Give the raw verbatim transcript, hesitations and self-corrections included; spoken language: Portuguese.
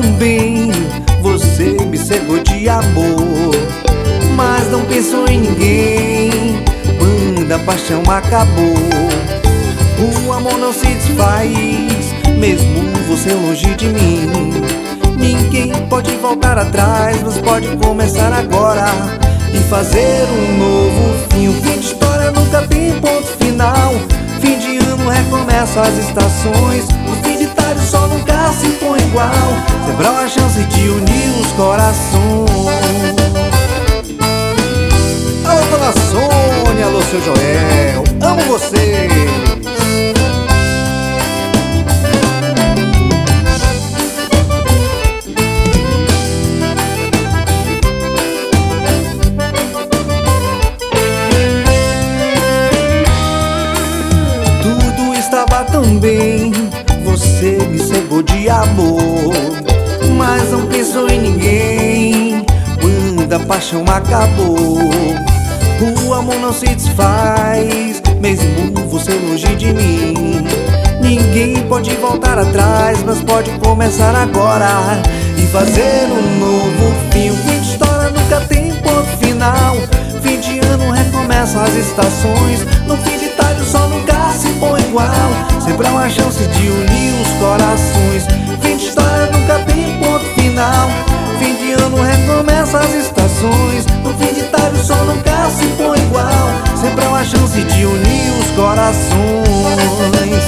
também, você me cegou de amor, mas não pensou em ninguém quando a paixão acabou. O amor não se desfaz, mesmo você longe de mim. Ninguém pode voltar atrás, mas pode começar agora e fazer um novo fim. O fim de história nunca tem ponto final. Fim de ano recomeça as estações. O fim de tarde o sol nunca se põe igual. Sempre há uma chance de unir os corações. Alô, dona Sônia, alô, seu Joel, amo vocês. Estava tão bem, você me cegou de amor, mas não pensou em ninguém quando a paixão acabou. O amor não se desfaz, mesmo você longe de mim. Ninguém pode voltar atrás, mas pode começar agora e fazer um novo fim. O fim de história nunca tem ponto final. Fim de ano recomeça as estações. No fim de tarde o sol nunca se põe igual. Sempre há uma chance de unir os corações. Fim de história nunca tem ponto final. Fim de ano recomeça as estações. No fim de tarde o sol nunca se põe igual. Sempre há uma chance de unir os corações.